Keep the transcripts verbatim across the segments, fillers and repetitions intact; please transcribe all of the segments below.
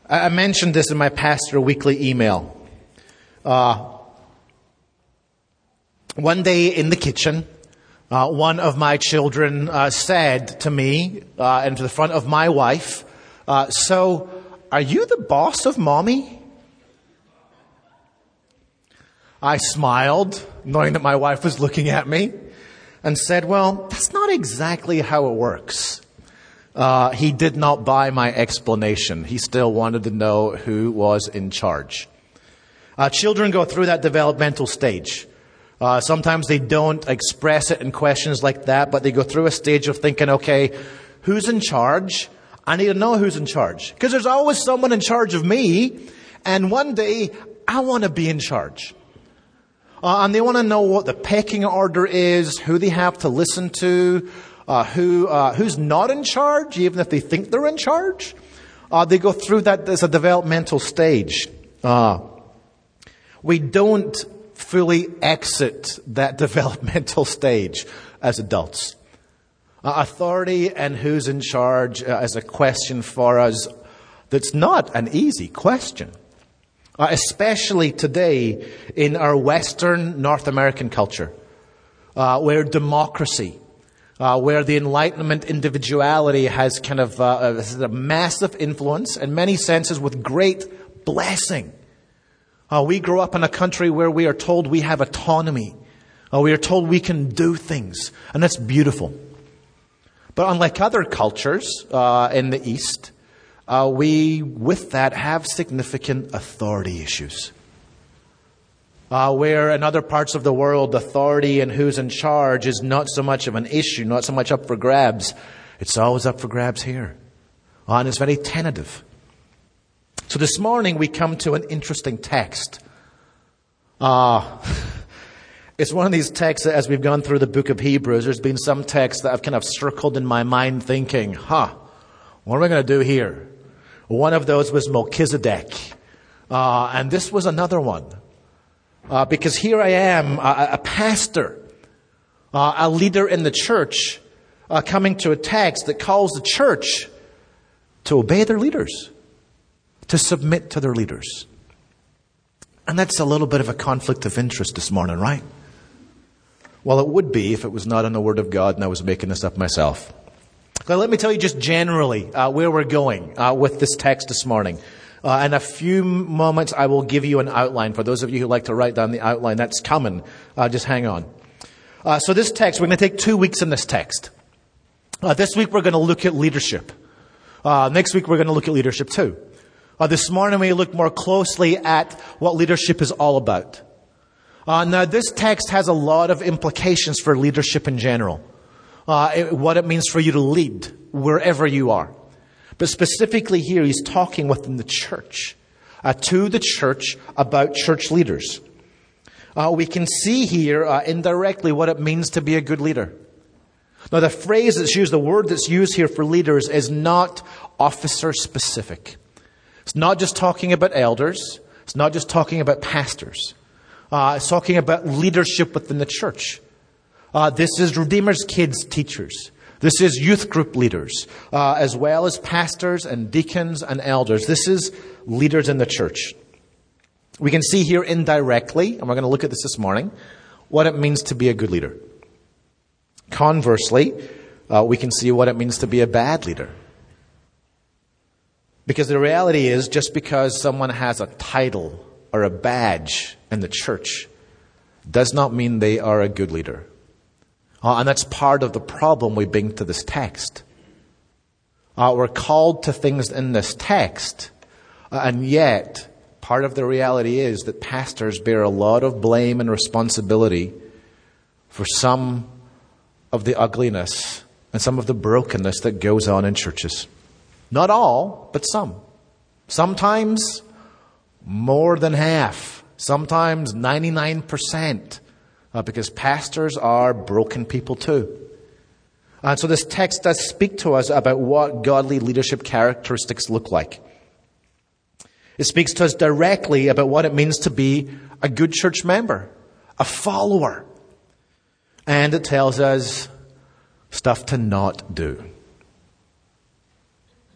I mentioned this in my Pastor Weekly email. Uh, one day in the kitchen, uh, one of my children uh, said to me uh, and to the front of my wife, uh, so, are you the boss of Mommy? I smiled, knowing that my wife was looking at me, and said, well, that's not exactly how it works. Uh, he did not buy my explanation. He still wanted to know who was in charge. Uh, children go through that developmental stage. Uh, sometimes they don't express it in questions like that, but they go through a stage of thinking, okay, who's in charge? I need to know who's in charge. Because there's always someone in charge of me, and one day I want to be in charge. Uh, and they want to know what the pecking order is, who they have to listen to, Uh, who uh, who's not in charge, even if they think they're in charge. Uh, they go through that as a developmental stage. Uh, we don't fully exit that developmental stage as adults. Uh, authority and who's in charge uh, is a question for us that's not an easy question. Uh, especially today in our Western North American culture, uh, where democracy, Uh, where the Enlightenment individuality has kind of uh, has a massive influence, in many senses with great blessing. Uh, we grow up in a country where we are told we have autonomy. Uh, we are told we can do things, and that's beautiful. But unlike other cultures uh, in the East, uh, we, with that, have significant authority issues. Uh, where in other parts of the world, authority and who's in charge is not so much of an issue, not so much up for grabs. It's always up for grabs here. Uh, and it's very tentative. So this morning we come to an interesting text. Uh, it's one of these texts that as we've gone through the book of Hebrews, there's been some texts that I've kind of circled in my mind thinking, huh, what are we going to do here? One of those was Melchizedek. Uh, and this was another one. Uh, because here I am, a, a pastor, uh, a leader in the church, uh, coming to a text that calls the church to obey their leaders, to submit to their leaders. And that's a little bit of a conflict of interest this morning, right? Well, it would be if it was not in the Word of God and I was making this up myself. Now, let me tell you just generally uh, where we're going uh, with this text this morning. Uh, in a few moments, I will give you an outline. For those of you who like to write down the outline, that's coming. Uh, just hang on. Uh, so this text, we're going to take two weeks in this text. Uh, this week, we're going to look at leadership. Uh, next week, we're going to look at leadership too. Uh, this morning, we look more closely at what leadership is all about. Uh, now, this text has a lot of implications for leadership in general. Uh, it, what it means for you to lead wherever you are. But specifically here, he's talking within the church, uh, to the church about church leaders. Uh, we can see here uh, indirectly what it means to be a good leader. Now, the phrase that's used, the word that's used here for leaders is not officer specific. It's not just talking about elders. It's not just talking about pastors. Uh, it's talking about leadership within the church. Uh, this is Redeemer's Kids teachers. This is youth group leaders, uh, as well as pastors and deacons and elders. This is leaders in the church. We can see here indirectly, and we're going to look at this this morning, what it means to be a good leader. Conversely, uh, we can see what it means to be a bad leader. Because the reality is, just because someone has a title or a badge in the church does not mean they are a good leader. Uh, and that's part of the problem we bring to this text. Uh, we're called to things in this text, uh, and yet part of the reality is that pastors bear a lot of blame and responsibility for some of the ugliness and some of the brokenness that goes on in churches. Not all, but some. Sometimes more than half. Sometimes ninety-nine percent. Uh, because pastors are broken people too. And so this text does speak to us about what godly leadership characteristics look like. It speaks to us directly about what it means to be a good church member, a follower. And it tells us stuff to not do.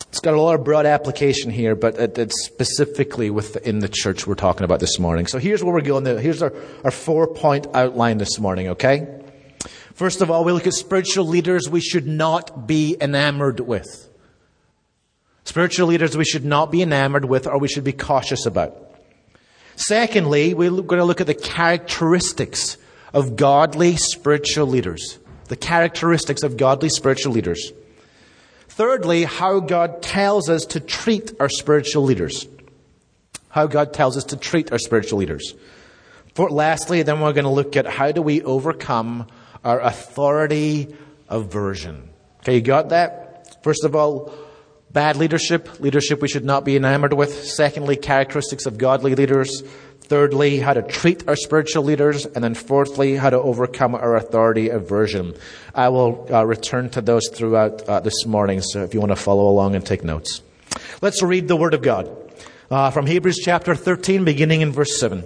It's got a lot of broad application here, but it, it's specifically within the church we're talking about this morning. So here's where we're going. Here's our, our four-point outline this morning, okay? First of all, we look at spiritual leaders we should not be enamored with. Spiritual leaders we should not be enamored with, or we should be cautious about. Secondly, we're going to look at the characteristics of godly spiritual leaders. The characteristics of godly spiritual leaders. Thirdly, how God tells us to treat our spiritual leaders. How God tells us to treat our spiritual leaders. For, lastly, then we're going to look at how do we overcome our authority aversion. Okay, you got that? First of all, bad leadership, leadership we should not be enamored with. Secondly, characteristics of godly leaders. Thirdly, how to treat our spiritual leaders. And then fourthly, how to overcome our authority aversion. I will uh, return to those throughout uh, this morning, so if you want to follow along and take notes. Let's read the Word of God uh, from Hebrews chapter thirteen, beginning in verse seven.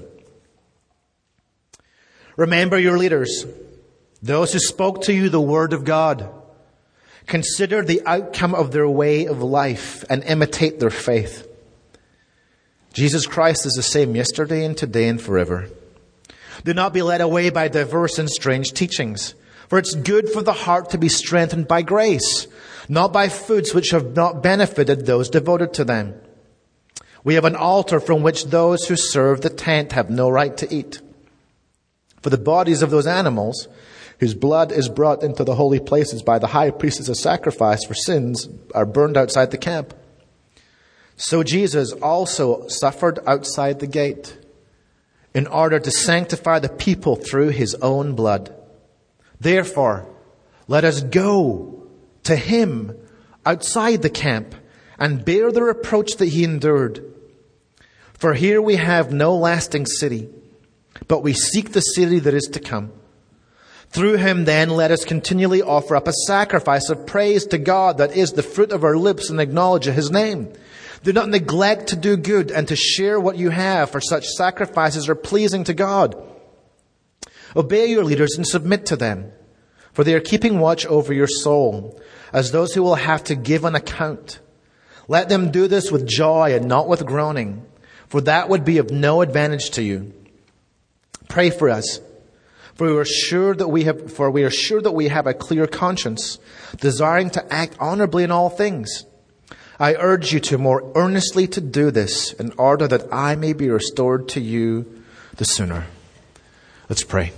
Remember your leaders, those who spoke to you the Word of God. Consider the outcome of their way of life and imitate their faith. Jesus Christ is the same yesterday and today and forever. Do not be led away by diverse and strange teachings, for it's good for the heart to be strengthened by grace, not by foods which have not benefited those devoted to them. We have an altar from which those who serve the tent have no right to eat. For the bodies of those animals whose blood is brought into the holy places by the high priest as a sacrifice for sins are burned outside the camp. So Jesus also suffered outside the gate in order to sanctify the people through his own blood. Therefore, let us go to him outside the camp and bear the reproach that he endured. For here we have no lasting city, but we seek the city that is to come. Through him then let us continually offer up a sacrifice of praise to God, that is the fruit of our lips, and acknowledge his name. Do not neglect to do good and to share what you have, for such sacrifices are pleasing to God. Obey your leaders and submit to them, for they are keeping watch over your soul, as those who will have to give an account. Let them do this with joy and not with groaning, for that would be of no advantage to you. Pray for us, for we are sure that we have, for we are sure that we have a clear conscience, desiring to act honorably in all things. I urge you to more earnestly to do this, in order that I may be restored to you the sooner. Let's pray.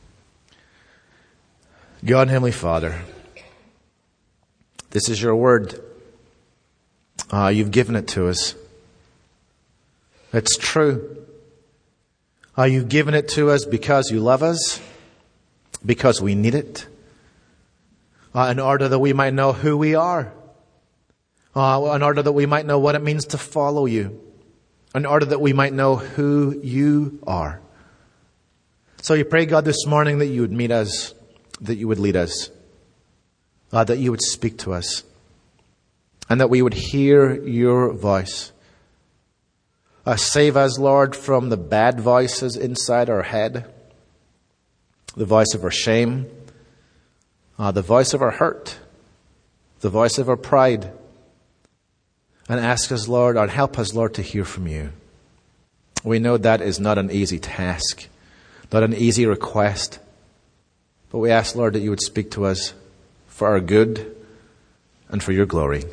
God and Heavenly Father, this is your word. Uh, you've given it to us. It's true. Uh, you've given it to us because you love us, because we need it, uh, in order that we might know who we are. Uh, in order that we might know what it means to follow you. In order that we might know who you are. So you pray, God, this morning that you would meet us, that you would lead us, uh, that you would speak to us, and that we would hear your voice. Uh, save us, Lord, from the bad voices inside our head, the voice of our shame, uh, the voice of our hurt, the voice of our pride. And ask us, Lord, or help us, Lord, to hear from you. We know that is not an easy task, not an easy request. But we ask, Lord, that you would speak to us for our good and for your glory.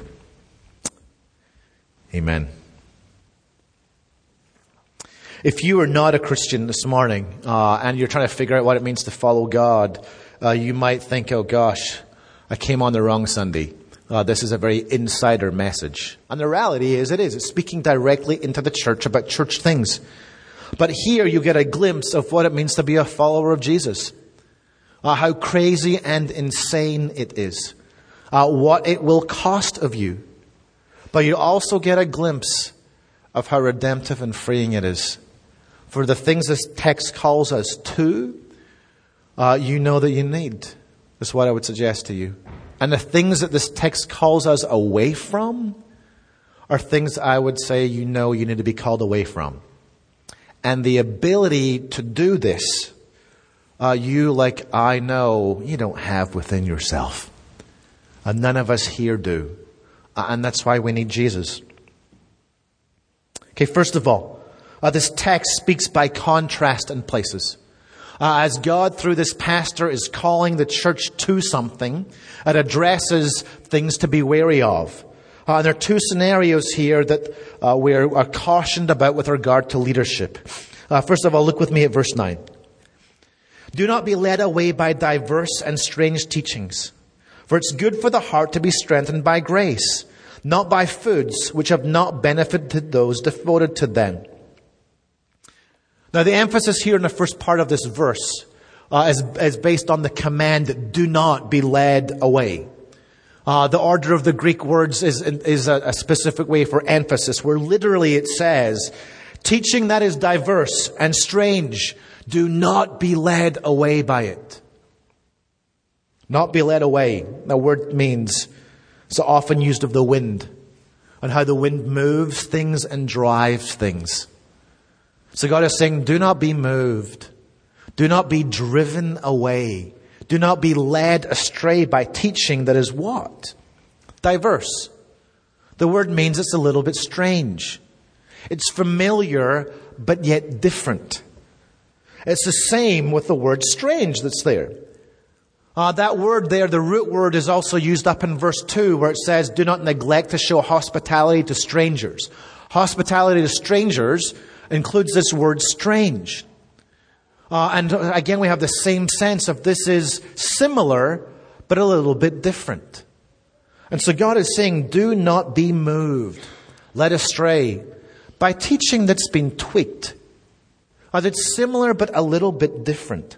Amen. If you are not a Christian this morning, uh, and you're trying to figure out what it means to follow God, uh, you might think, oh gosh, I came on the wrong Sunday. Uh, this is a very insider message. And the reality is it is. It's speaking directly into the church about church things. But here you get a glimpse of what it means to be a follower of Jesus. Uh, how crazy and insane it is. Uh, what it will cost of you. But you also get a glimpse of how redemptive and freeing it is. For the things this text calls us to, uh, you know that you need. That's what I would suggest to you. And the things that this text calls us away from are things I would say you know you need to be called away from. And the ability to do this, uh, you, like I know, you don't have within yourself. And none of us here do. Uh, and that's why we need Jesus. Okay, first of all, uh, this text speaks by contrast and places. Uh, as God, through this pastor, is calling the church to something, it addresses things to be wary of. Uh, and there are two scenarios here that uh, we are, are cautioned about with regard to leadership. Uh, first of all, look with me at verse nine. Do not be led away by diverse and strange teachings, for it's good for the heart to be strengthened by grace, not by foods which have not benefited those devoted to them. Now, the emphasis here in the first part of this verse uh, is, is based on the command, do not be led away. Uh, the order of the Greek words is, is a, a specific way for emphasis, where literally it says, teaching that is diverse and strange, do not be led away by it. Not be led away. The word means, so often used of the wind, and how the wind moves things and drives things. So God is saying, do not be moved. Do not be driven away. Do not be led astray by teaching that is what? Diverse. The word means it's a little bit strange. It's familiar, but yet different. It's the same with the word strange that's there. Uh, that word there, the root word, is also used up in verse two, where it says, do not neglect to show hospitality to strangers. Hospitality to strangers includes this word strange. Uh, and again, we have the same sense of this is similar, but a little bit different. And so God is saying, do not be moved, led astray by teaching that's been tweaked. Or that's similar, but a little bit different.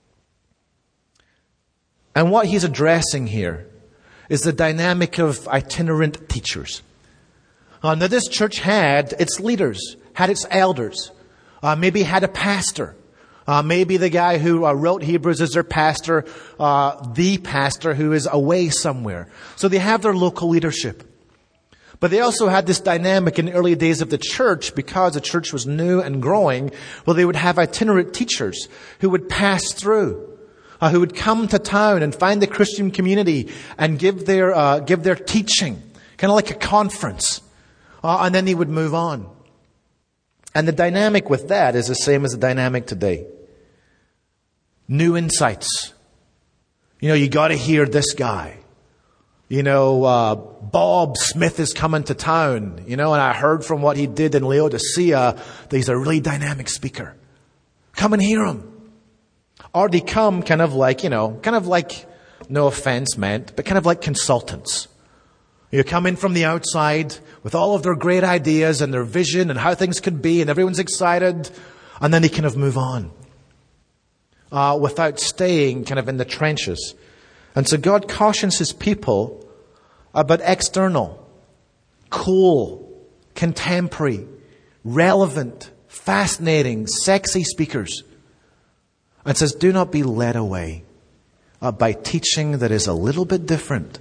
And what he's addressing here is the dynamic of itinerant teachers. Uh, now, this church had its leaders, had its elders, uh, maybe had a pastor. Uh, maybe the guy who uh, wrote Hebrews is their pastor, uh, the pastor who is away somewhere. So they have their local leadership. But they also had this dynamic in the early days of the church, because the church was new and growing. Well, they would have itinerant teachers who would pass through, uh, who would come to town and find the Christian community and give their uh, give their teaching, kind of like a conference, uh, and then they would move on. And the dynamic with that is the same as the dynamic today. New insights. You know, you got to hear this guy. You know, uh, Bob Smith is coming to town, you know, and I heard from what he did in Laodicea that he's a really dynamic speaker. Come and hear him. Or they come kind of like, you know, kind of like, no offense meant, but kind of like consultants. You come in from the outside with all of their great ideas and their vision and how things could be, and everyone's excited, and then they kind of move on. Uh, without staying kind of in the trenches. And so God cautions His people about external, cool, contemporary, relevant, fascinating, sexy speakers. And says, do not be led away uh, by teaching that is a little bit different.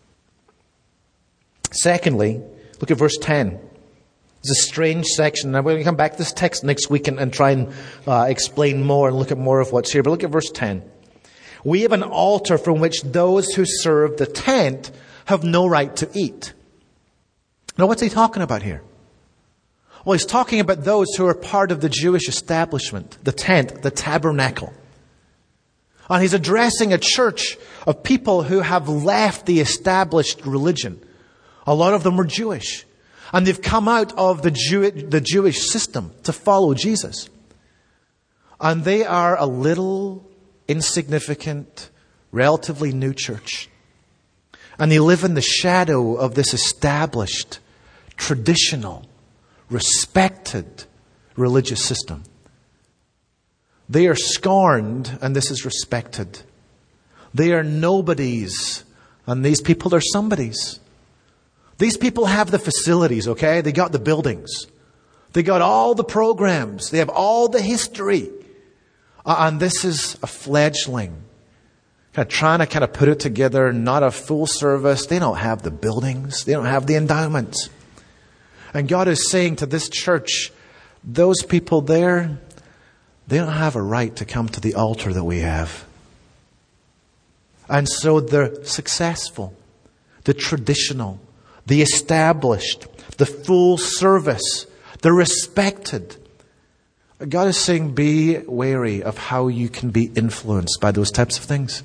Secondly, look at verse ten. It's a strange section. Now we're going to come back to this text next week and, and try and uh, explain more and look at more of what's here. But look at verse ten. We have an altar from which those who serve the tent have no right to eat. Now what's he talking about here? Well, he's talking about those who are part of the Jewish establishment, the tent, the tabernacle. And he's addressing a church of people who have left the established religion. A lot of them were Jewish. And they've come out of the, Jew- the Jewish system to follow Jesus. And they are a little insignificant, relatively new church. And they live in the shadow of this established, traditional, respected religious system. They are scorned, and this is respected. They are nobodies, and these people are somebodies. These people have the facilities, okay? They got the buildings. They got all the programs. They have all the history. Uh, and this is a fledgling. Kind of trying to kind of put it together, not a full service. They don't have the buildings. They don't have the endowments. And God is saying to this church, those people there, they don't have a right to come to the altar that we have. And so they're successful, the traditional, the established, the full service, the respected. God is saying, be wary of how you can be influenced by those types of things.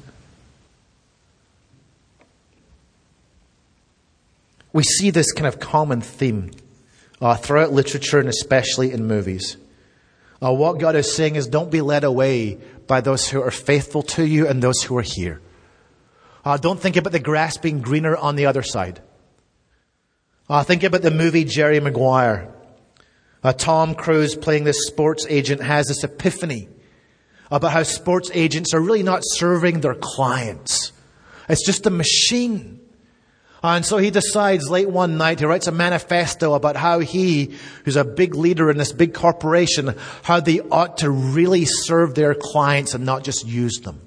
We see this kind of common theme uh, throughout literature and especially in movies. Uh, what God is saying is, don't be led away by those who are faithful to you and those who are here. Uh, don't think about the grass being greener on the other side. Uh, think about the movie Jerry Maguire. Uh, Tom Cruise, playing this sports agent, has this epiphany about how sports agents are really not serving their clients. It's just a machine. Uh, and so he decides late one night, he writes a manifesto about how he, who's a big leader in this big corporation, how they ought to really serve their clients and not just use them.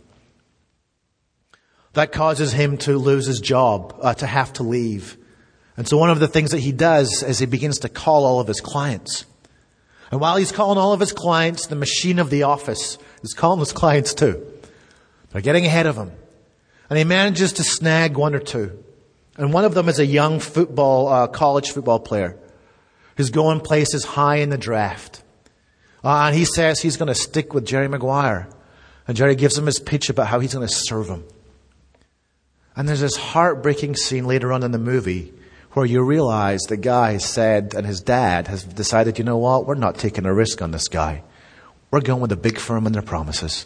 That causes him to lose his job, uh, to have to leave. And so one of the things that he does is he begins to call all of his clients. And while he's calling all of his clients, the machine of the office is calling his clients too. They're getting ahead of him. And he manages to snag one or two. And one of them is a young football, uh, college football player who's going places high in the draft. Uh, and he says he's going to stick with Jerry Maguire. And Jerry gives him his pitch about how he's going to serve him. And there's this heartbreaking scene later on in the movie where you realize the guy said, and his dad has decided, you know what, we're not taking a risk on this guy. We're going with a big firm and their promises.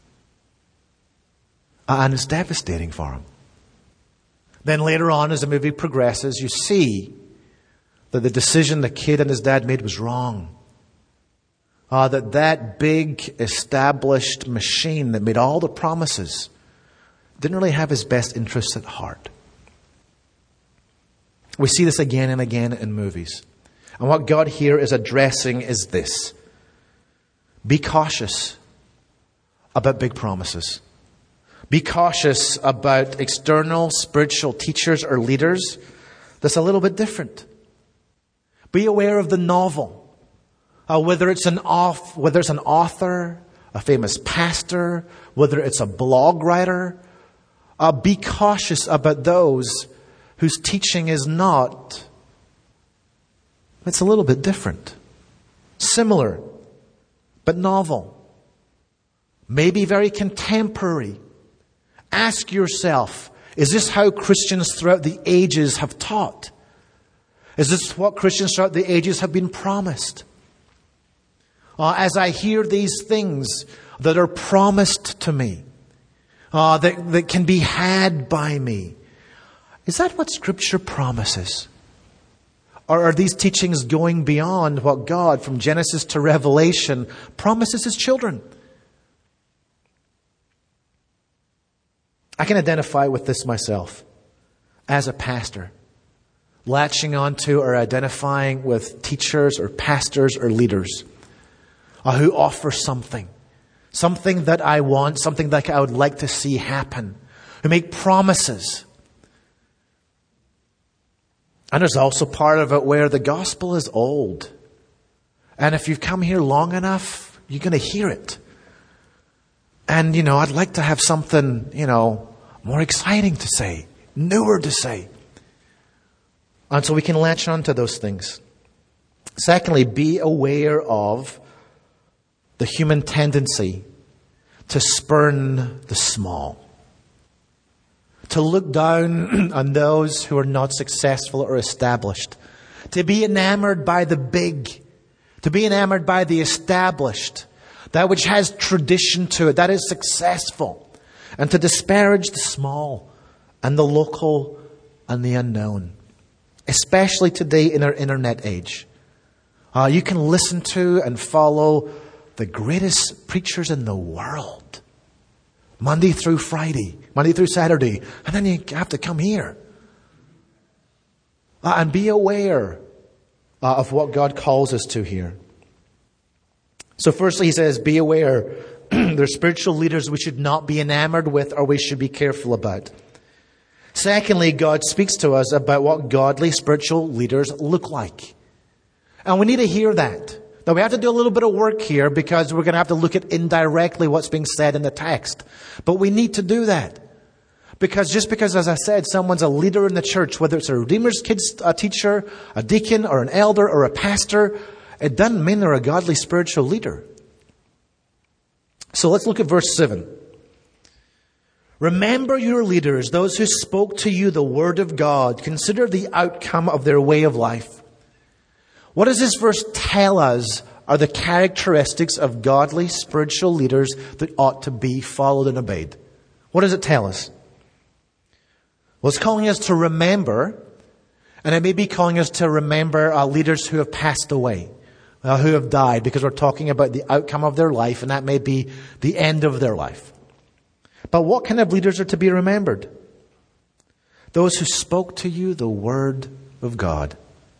And it's devastating for him. Then later on, as the movie progresses, you see that the decision the kid and his dad made was wrong. Uh, that that big established machine that made all the promises didn't really have his best interests at heart. We see this again and again in movies. And what God here is addressing is this. Be cautious about big promises. Be cautious about external spiritual teachers or leaders that's a little bit different. Be aware of the novel. Uh, whether it's an off, whether it's an author, a famous pastor, whether it's a blog writer, uh, be cautious about those whose teaching is not, it's a little bit different. Similar, but novel. Maybe very contemporary. Ask yourself, is this how Christians throughout the ages have taught? Is this what Christians throughout the ages have been promised? Uh, as I hear these things that are promised to me, uh, that, that can be had by me, is that what Scripture promises? Or are these teachings going beyond what God, from Genesis to Revelation, promises His children? I can identify with this myself as a pastor, latching onto or identifying with teachers or pastors or leaders uh, who offer something, something that I want, something that I would like to see happen, who make promises. And there's also part of it where the gospel is old. And if you've come here long enough, you're going to hear it. And, you know, I'd like to have something, you know, more exciting to say, newer to say. And so we can latch on to those things. Secondly, be aware of the human tendency to spurn the small. To look down on those who are not successful or established. To be enamored by the big. To be enamored by the established. That which has tradition to it. That is successful. And to disparage the small and the local and the unknown. Especially today in our internet age. Uh, you can listen to and follow the greatest preachers in the world. Monday through Friday. Monday through Saturday. And then you have to come here. Uh, and be aware uh, of what God calls us to here. So firstly, he says, be aware. There's spiritual leaders we should not be enamored with or we should be careful about. Secondly, God speaks to us about what godly spiritual leaders look like. And we need to hear that. Now we have to do a little bit of work here because we're going to have to look at indirectly what's being said in the text. But we need to do that. Because just because, as I said, someone's a leader in the church, whether it's a Redeemer's Kids a teacher, a deacon, or an elder, or a pastor, it doesn't mean they're a godly spiritual leader. So let's look at verse seven. Remember your leaders, those who spoke to you the word of God. Consider the outcome of their way of life. What does this verse tell us are the characteristics of godly spiritual leaders that ought to be followed and obeyed? What does it tell us? Well, it's calling us to remember, and it may be calling us to remember uh, leaders who have passed away, uh, who have died, because we're talking about the outcome of their life, and that may be the end of their life. But what kind of leaders are to be remembered? Those who spoke to you the word of God.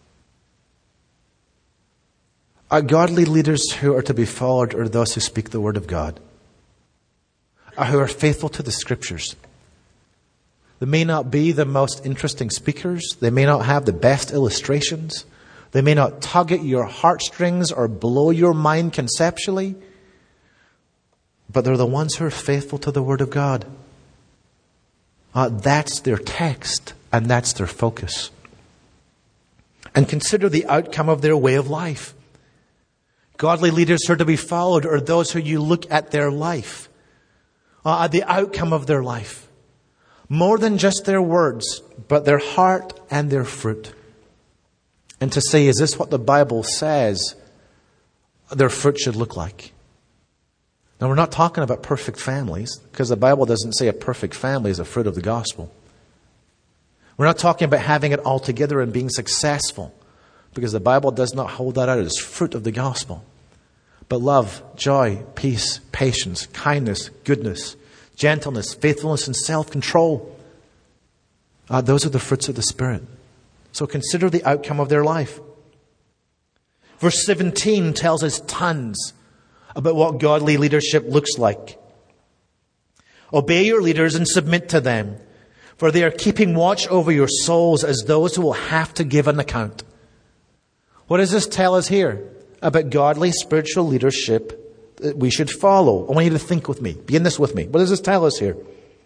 Our godly leaders who are to be followed are those who speak the word of God, or who are faithful to the scriptures. They may not be the most interesting speakers. They may not have the best illustrations. They may not tug at your heartstrings or blow your mind conceptually. But they're the ones who are faithful to the Word of God. Uh, that's their text, and that's their focus. And consider the outcome of their way of life. Godly leaders who are to be followed are those who you look at their life, uh, at the outcome of their life. More than just their words, but their heart and their fruit. And to say, is this what the Bible says their fruit should look like? Now, we're not talking about perfect families, because the Bible doesn't say a perfect family is a fruit of the gospel. We're not talking about having it all together and being successful, because the Bible does not hold that out as fruit of the gospel. But love, joy, peace, patience, kindness, goodness, gentleness, faithfulness, and self-control. Uh, those are the fruits of the Spirit. So consider the outcome of their life. Verse seventeen tells us tons about what godly leadership looks like. Obey your leaders and submit to them, for they are keeping watch over your souls as those who will have to give an account. What does this tell us here about godly spiritual leadership that we should follow? I want you to think with me. Begin this with me. What does this tell us here?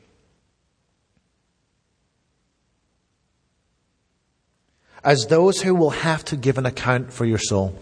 As those who will have to give an account for your soul.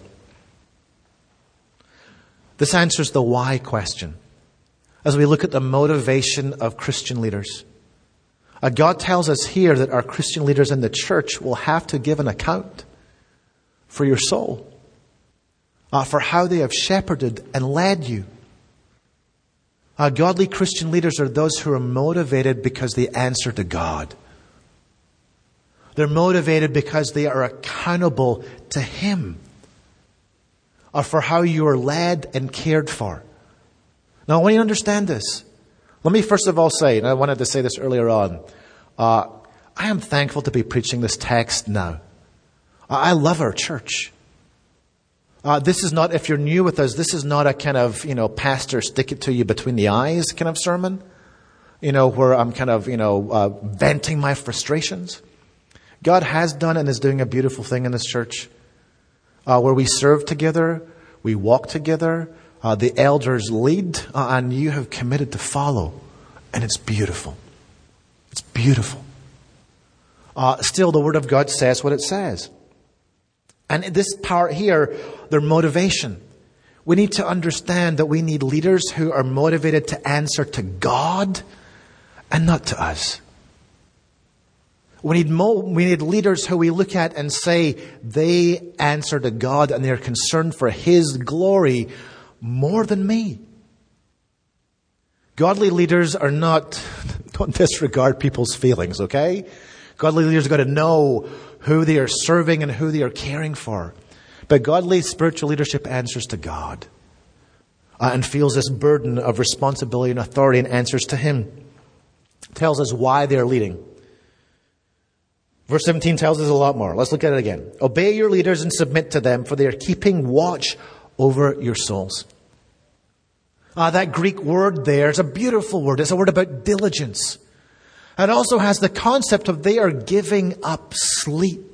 This answers the why question as we look at the motivation of Christian leaders. Uh, God tells us here that our Christian leaders in the church will have to give an account for your soul, uh, for how they have shepherded and led you. Uh, godly Christian leaders are those who are motivated because they answer to God. They're motivated because they are accountable to Him, or for how you are led and cared for. Now, I want you to understand this. Let me first of all say, and I wanted to say this earlier on, uh, I am thankful to be preaching this text now. I love our church. Uh, this is not, if you're new with us, this is not a kind of, you know, pastor stick it to you between the eyes kind of sermon, you know, where I'm kind of, you know, uh, venting my frustrations. God has done and is doing a beautiful thing in this church. Uh, where we serve together, we walk together, uh, the elders lead, uh, and you have committed to follow. And it's beautiful. It's beautiful. Uh, still, the Word of God says what it says. And this part here, their motivation. We need to understand that we need leaders who are motivated to answer to God and not to us. We need mo- we need leaders who we look at and say they answer to God and they're concerned for His glory more than me. Godly leaders are not, don't disregard people's feelings, okay? Godly leaders have got to know who they are serving and who they are caring for. But godly spiritual leadership answers to God uh, and feels this burden of responsibility and authority and answers to Him. Tells us why they're leading. Verse seventeen tells us a lot more. Let's look at it again. Obey your leaders and submit to them, for they are keeping watch over your souls. Uh, that Greek word there is a beautiful word. It's a word about diligence. It also has the concept of they are giving up sleep,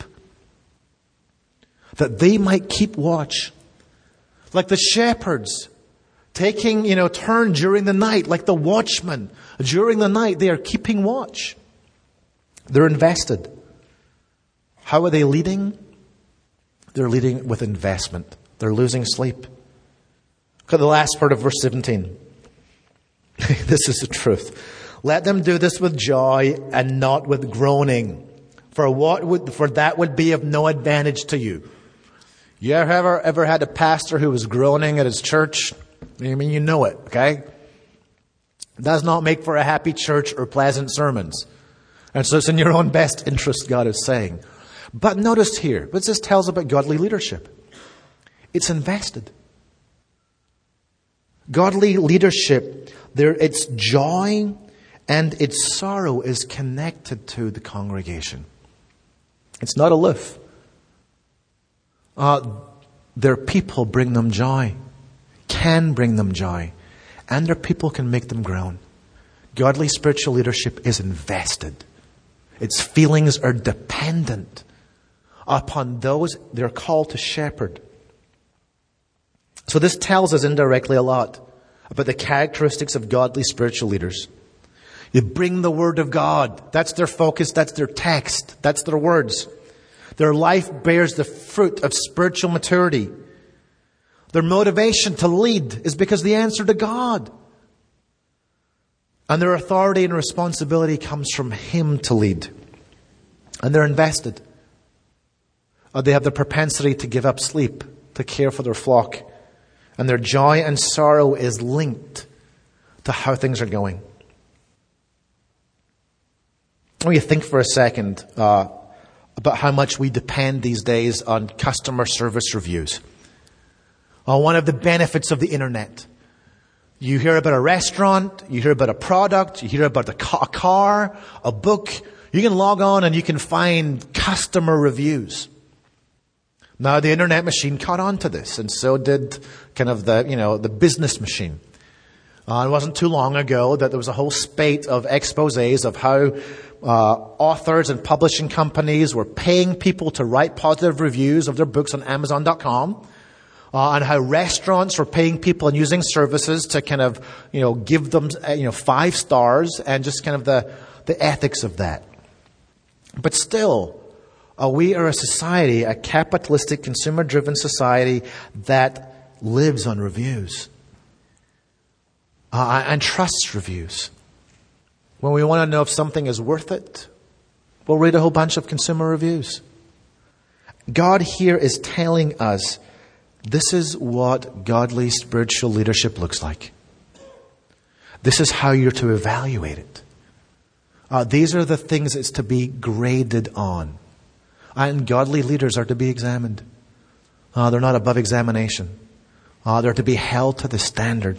that they might keep watch. Like the shepherds taking, you know, turn during the night, like the watchman. During the night, they are keeping watch. They're invested. How are they leading? They're leading with investment. They're losing sleep. Look at the last part of verse seventeen. This is the truth. Let them do this with joy and not with groaning. For what would, for that would be of no advantage to you. You ever, ever had a pastor who was groaning at his church? I mean, you know it, okay? It does not make for a happy church or pleasant sermons. And so it's in your own best interest, God is saying. But notice here, what this tells about godly leadership. It's invested. Godly leadership, there, its joy and its sorrow is connected to the congregation. It's not aloof. Uh, their people bring them joy, can bring them joy, and their people can make them groan. Godly spiritual leadership is invested. Its feelings are dependent upon those they're called to shepherd. So this tells us indirectly a lot about the characteristics of godly spiritual leaders. You bring the Word of God. That's their focus. That's their text. That's their words. Their life bears the fruit of spiritual maturity. Their motivation to lead is because the answer to God. And their authority and responsibility comes from Him to lead. And they're invested. Or they have the propensity to give up sleep, to care for their flock. And their joy and sorrow is linked to how things are going. When you think for a second uh, about how much we depend these days on customer service reviews. Uh, one of the benefits of the internet. You hear about a restaurant, you hear about a product, you hear about a car, a book. You can log on and you can find customer reviews. Now the internet machine caught on to this, and so did kind of the, you know, the business machine. Uh, it wasn't too long ago that there was a whole spate of exposés of how uh, authors and publishing companies were paying people to write positive reviews of their books on Amazon dot com. Uh, and how restaurants were paying people and using services to kind of, you know, give them, uh, you know, five stars, and just kind of the, the ethics of that. But still, uh, we are a society, a capitalistic, consumer-driven society that lives on reviews uh, and trusts reviews. When we want to know if something is worth it, we'll read a whole bunch of consumer reviews. God here is telling us this is what godly spiritual leadership looks like. This is how you're to evaluate it. Uh, these are the things that's to be graded on. And godly leaders are to be examined. Uh, they're not above examination. Uh, they're to be held to the standard.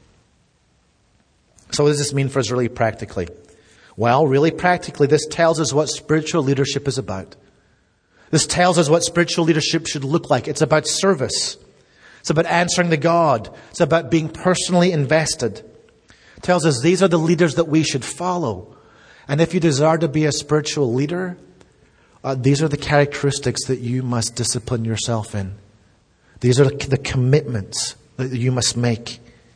So what does this mean for us really practically? Well, really practically, this tells us what spiritual leadership is about. This tells us what spiritual leadership should look like. It's about service. It's about answering to God. It's about being personally invested. It tells us these are the leaders that we should follow. And if you desire to be a spiritual leader, uh, these are the characteristics that you must discipline yourself in. These are the commitments that you must make.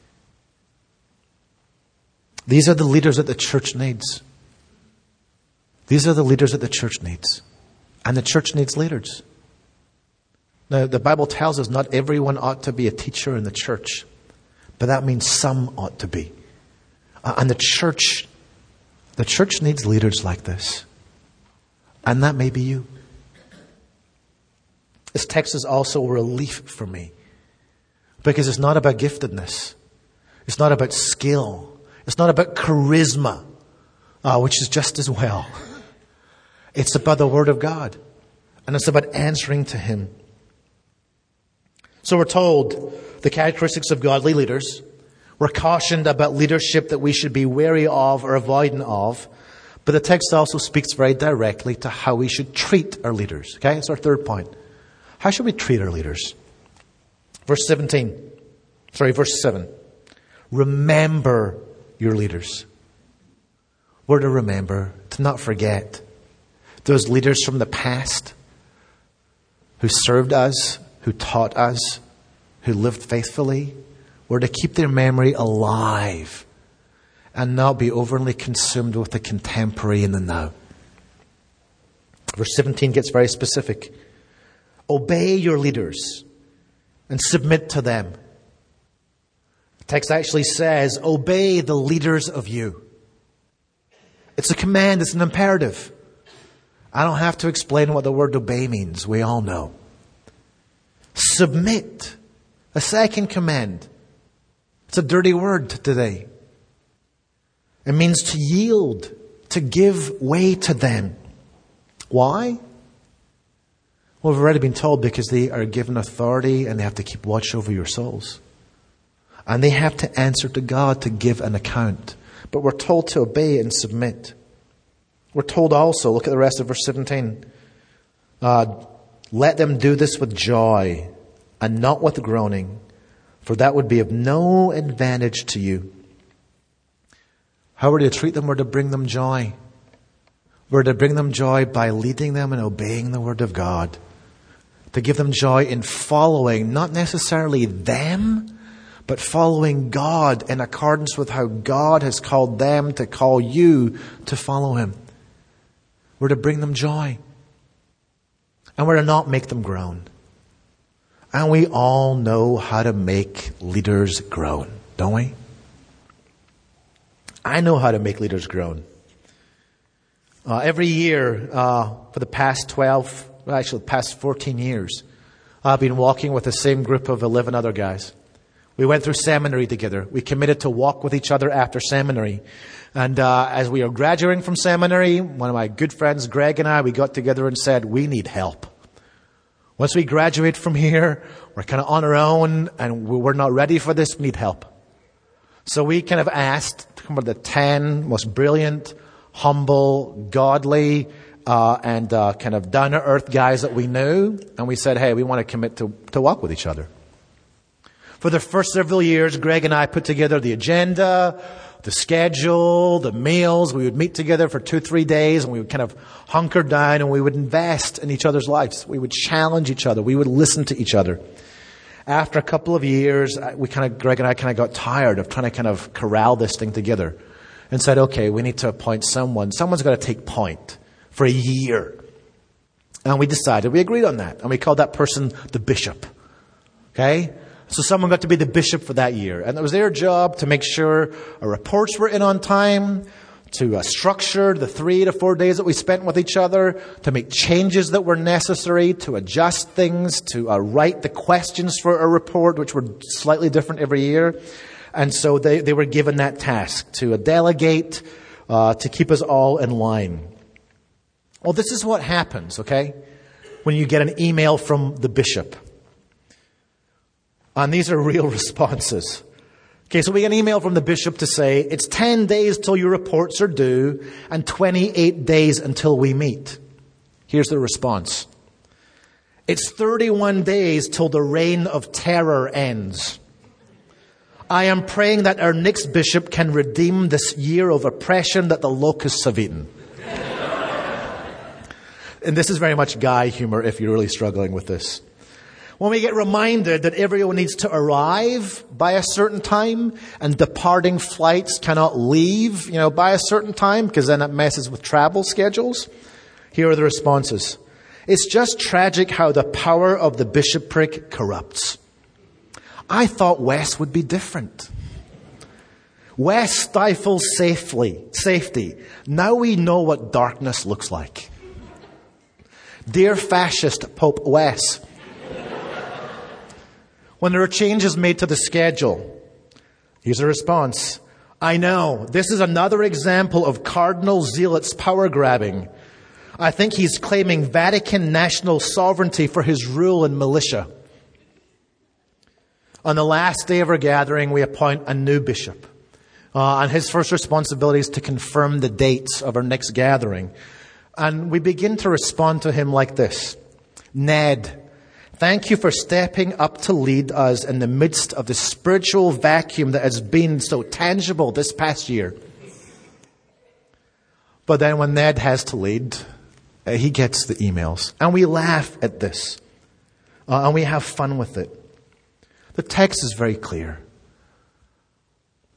These are the leaders that the church needs. These are the leaders that the church needs. And the church needs leaders. Now, the Bible tells us not everyone ought to be a teacher in the church, but that means some ought to be. Uh, and the church, the church needs leaders like this. And that may be you. This text is also a relief for me, because it's not about giftedness. It's not about skill. It's not about charisma, uh, which is just as well. It's about the Word of God. And it's about answering to Him. So we're told the characteristics of godly leaders. We're cautioned about leadership that we should be wary of or avoiding of. But the text also speaks very directly to how we should treat our leaders. Okay, that's our third point. How should we treat our leaders? Verse seventeen. Sorry, verse seven. Remember your leaders. We're to remember, to not forget. Those leaders from the past who served us, who taught us, who lived faithfully. We're We're to keep their memory alive and not be overly consumed with the contemporary and the now. Verse seventeen gets very specific. Obey your leaders and submit to them. The text actually says, obey the leaders of you. It's a command, it's an imperative. I don't have to explain what the word obey means. We all know. Submit. A second command. It's a dirty word today. It means to yield, to give way to them. Why? Well, we've already been told because they are given authority and they have to keep watch over your souls. And they have to answer to God to give an account. But we're told to obey and submit. We're told also, look at the rest of verse seventeen. Uh, Let them do this with joy and not with groaning, for that would be of no advantage to you. How are we to treat them? We're to bring them joy. We're to bring them joy by leading them and obeying the word of God. To give them joy in following, not necessarily them, but following God in accordance with how God has called them to call you to follow Him. We're to bring them joy. And we're to not make them groan. And we all know how to make leaders groan, don't we? I know how to make leaders groan. Uh, every year, uh, for the past twelve, well, actually the past fourteen years, I've been walking with the same group of eleven other guys. We went through seminary together. We committed to walk with each other after seminary. And uh, as we were graduating from seminary, one of my good friends, Greg, and I, we got together and said, we need help. Once we graduate from here, we're kind of on our own and we're not ready for this. We need help. So we kind of asked some of the ten most brilliant, humble, godly, uh, and uh, kind of down-to-earth guys that we knew. And we said, hey, we want to commit to, to walk with each other. For the first several years, Greg and I put together the agenda, the schedule, the meals. We would meet together for two, three days and we would kind of hunker down and we would invest in each other's lives. We would challenge each other. We would listen to each other. After a couple of years, we kind of, Greg and I kind of got tired of trying to kind of corral this thing together and said, okay, we need to appoint someone. Someone's got to take point for a year. And we decided, we agreed on that. And we called that person the bishop. Okay? So someone got to be the bishop for that year. And it was their job to make sure our reports were in on time, to uh, structure the three to four days that we spent with each other, to make changes that were necessary, to adjust things, to uh, write the questions for a report, which were slightly different every year. And so they, they were given that task to uh, delegate, uh, to keep us all in line. Well, this is what happens, okay, when you get an email from the bishop. And these are real responses. Okay, so we get an email from the bishop to say, it's ten days till your reports are due and twenty-eight days until we meet. Here's the response. It's thirty-one days till the reign of terror ends. I am praying that our next bishop can redeem this year of oppression that the locusts have eaten. And this is very much guy humor if you're really struggling with this. When we get reminded that everyone needs to arrive by a certain time and departing flights cannot leave, you know, by a certain time because then it messes with travel schedules. Here are the responses. It's just tragic how the power of the bishopric corrupts. I thought Wes would be different. Wes stifles safely, safety. Now we know what darkness looks like. Dear fascist Pope Wes. When there are changes made to the schedule, here's a response. I know, this is another example of Cardinal Zealot's power grabbing. I think he's claiming Vatican national sovereignty for his rule and militia. On the last day of our gathering, we appoint a new bishop. Uh, and his first responsibility is to confirm the dates of our next gathering. And we begin to respond to him like this. Ned, thank you for stepping up to lead us in the midst of the spiritual vacuum that has been so tangible this past year. But then when Ned has to lead, uh, he gets the emails. And we laugh at this. Uh, and we have fun with it. The text is very clear.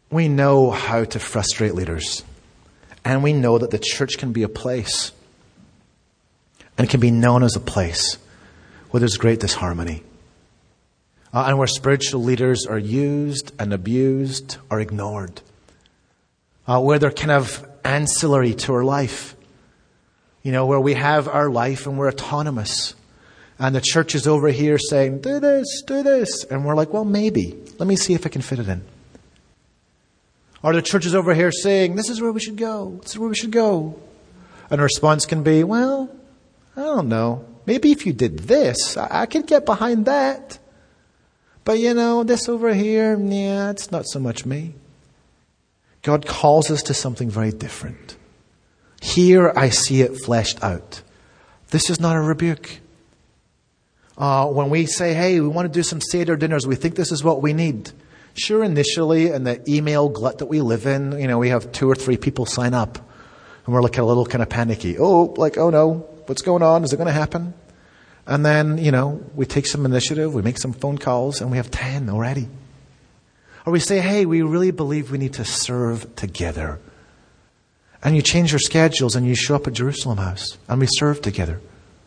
We know how to frustrate leaders. And we know that the church can be a place, and can be known as a place where there's great disharmony. Uh, and where spiritual leaders are used and abused or ignored. Uh, where they're kind of ancillary to our life. You know, where we have our life and we're autonomous. And the church is over here saying, do this, do this. And we're like, well, maybe. Let me see if I can fit it in. Or the church is over here saying, this is where we should go. This is where we should go. And the response can be, well, I don't know. Maybe if you did this, I, I could get behind that. But you know, this over here, yeah, it's not so much me. God calls us to something very different. Here I see it fleshed out. This is not a rebuke. Uh, when we say, hey, we want to do some Seder dinners, we think this is what we need. Sure, initially, in the email glut that we live in, you know, we have two or three people sign up. And we're like a little kind of panicky. Oh, like, oh no, what's going on? Is it going to happen? And then, you know, we take some initiative, we make some phone calls, and we have ten already. Or we say, hey, we really believe we need to serve together. And you change your schedules and you show up at Jerusalem House, and we serve together.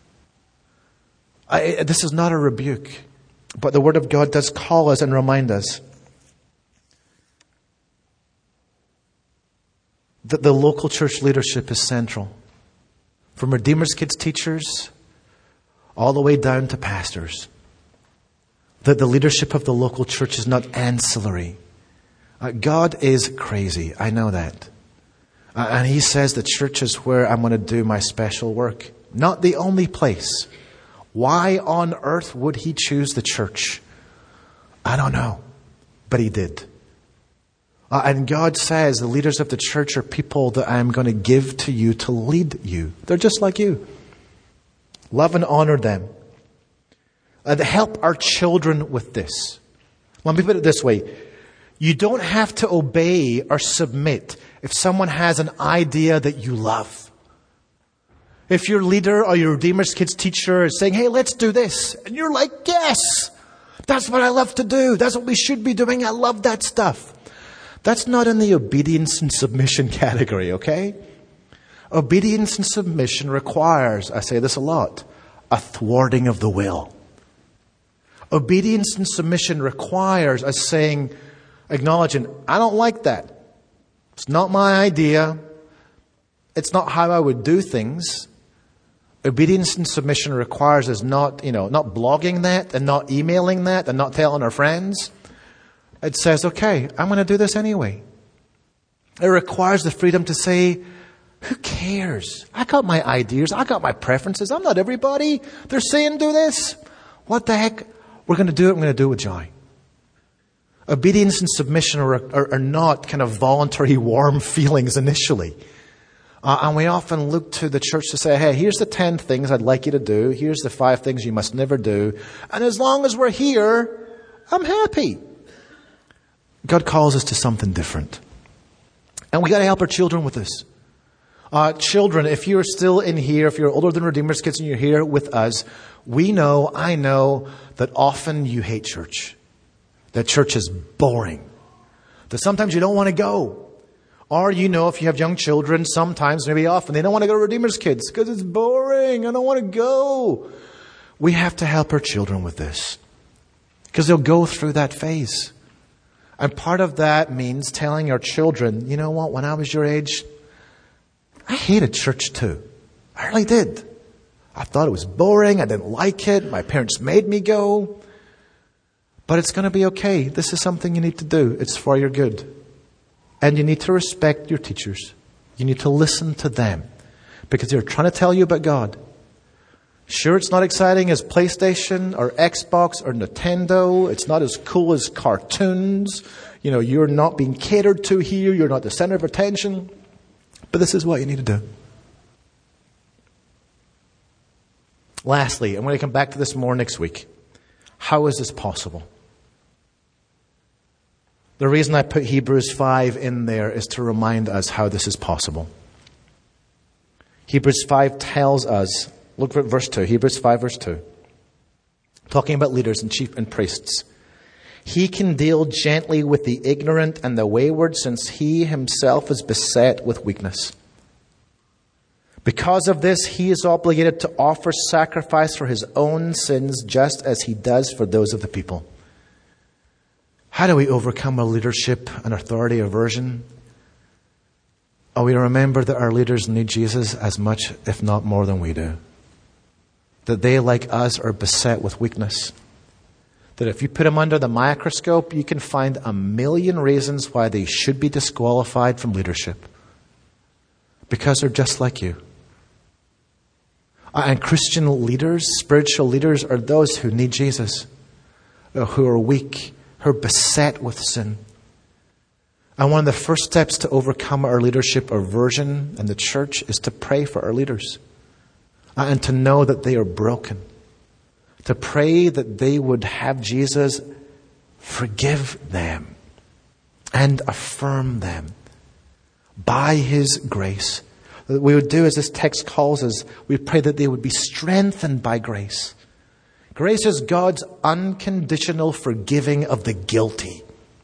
I, this is not a rebuke, but the Word of God does call us and remind us that the local church leadership is central. From Redeemer's Kids teachers all the way down to pastors. That the leadership of the local church is not ancillary. Uh, God is crazy. I know that. Uh, and He says the church is where I'm going to do my special work. Not the only place. Why on earth would He choose the church? I don't know. But He did. Uh, and God says the leaders of the church are people that I'm going to give to you to lead you. They're just like you. Love and honor them. And help our children with this. Let me put it this way. You don't have to obey or submit if someone has an idea that you love. If your leader or your Redeemer's Kids teacher is saying, hey, let's do this. And you're like, yes, that's what I love to do. That's what we should be doing. I love that stuff. That's not in the obedience and submission category, okay? Obedience and submission requires, I say this a lot, a thwarting of the will. Obedience and submission requires us saying, acknowledging, I don't like that. It's not my idea. It's not how I would do things. Obedience and submission requires us not, you know, not blogging that and not emailing that and not telling our friends. It says, okay, I'm going to do this anyway. It requires the freedom to say, who cares? I got my ideas. I got my preferences. I'm not everybody. They're saying do this. What the heck? We're going to do it. I'm going to do it with joy. Obedience and submission are, are, are not kind of voluntary warm feelings initially. Uh, and we often look to the church to say, hey, here's the ten things I'd like you to do. Here's the five things you must never do. And as long as we're here, I'm happy. God calls us to something different. And we got to help our children with this. Uh, children, if you're still in here, if you're older than Redeemer's Kids and you're here with us, we know, I know, that often you hate church. That church is boring. That sometimes you don't want to go. Or you know, if you have young children, sometimes, maybe often, they don't want to go to Redeemer's Kids because it's boring. I don't want to go. We have to help our children with this. Because they'll go through that phase. And part of that means telling our children, you know what, when I was your age, I hated church too. I really did. I thought it was boring. I didn't like it. My parents made me go. But it's going to be okay. This is something you need to do. It's for your good. And you need to respect your teachers. You need to listen to them. Because they're trying to tell you about God. Sure, it's not exciting as PlayStation or Xbox or Nintendo. It's not as cool as cartoons. You know, you're not being catered to here. You're not the center of attention. But this is what you need to do. Lastly, I'm going to come back to this more next week. How is this possible? The reason I put Hebrews five in there is to remind us how this is possible. Hebrews five tells us, look at verse two, Hebrews five verse two, talking about leaders and chief and priests. He can deal gently with the ignorant and the wayward, since he himself is beset with weakness. Because of this, he is obligated to offer sacrifice for his own sins, just as he does for those of the people. How do we overcome our leadership and authority aversion? Oh, we remember that our leaders need Jesus as much, if not more, than we do. That they, like us, are beset with weakness. That if you put them under the microscope, you can find a million reasons why they should be disqualified from leadership. Because they're just like you. And Christian leaders, spiritual leaders, are those who need Jesus, who are weak, who are beset with sin. And one of the first steps to overcome our leadership aversion in the church is to pray for our leaders and to know that they are broken. To pray that they would have Jesus forgive them and affirm them by his grace. What we would do, as this text calls us, we pray that they would be strengthened by grace. Grace is God's unconditional forgiving of the guilty.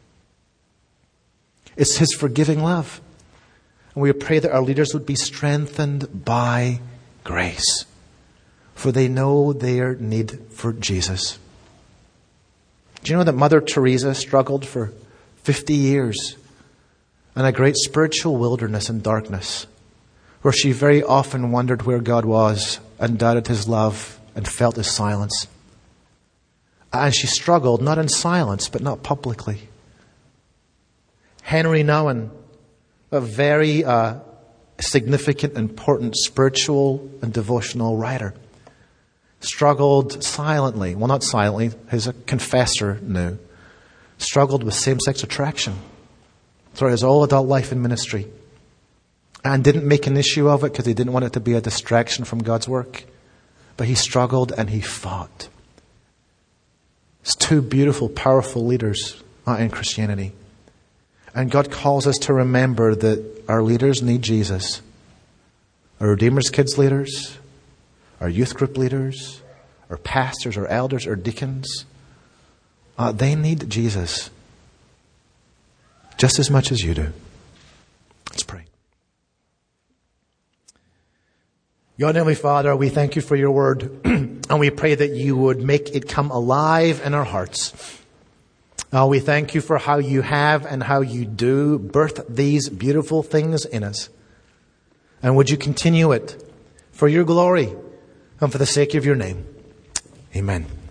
It's his forgiving love. And we pray that our leaders would be strengthened by grace, for they know their need for Jesus. Do you know that Mother Teresa struggled for fifty years in a great spiritual wilderness and darkness, where she very often wondered where God was and doubted his love and felt his silence? And she struggled, not in silence, but not publicly. Henry Nouwen, a very uh, significant, important spiritual and devotional writer, struggled silently. Well, not silently, his confessor knew. Struggled with same-sex attraction throughout his whole adult life in ministry. And didn't make an issue of it because he didn't want it to be a distraction from God's work. But he struggled and he fought. It's two beautiful, powerful leaders in Christianity. And God calls us to remember that our leaders need Jesus. Our Redeemer's Kids leaders, our youth group leaders, our pastors, our elders, our deacons, uh, they need Jesus just as much as you do. Let's pray. God, Heavenly Father, we thank you for your word, and we pray that you would make it come alive in our hearts. Uh, we thank you for how you have and how you do birth these beautiful things in us. And would you continue it for your glory and for the sake of your name. Amen.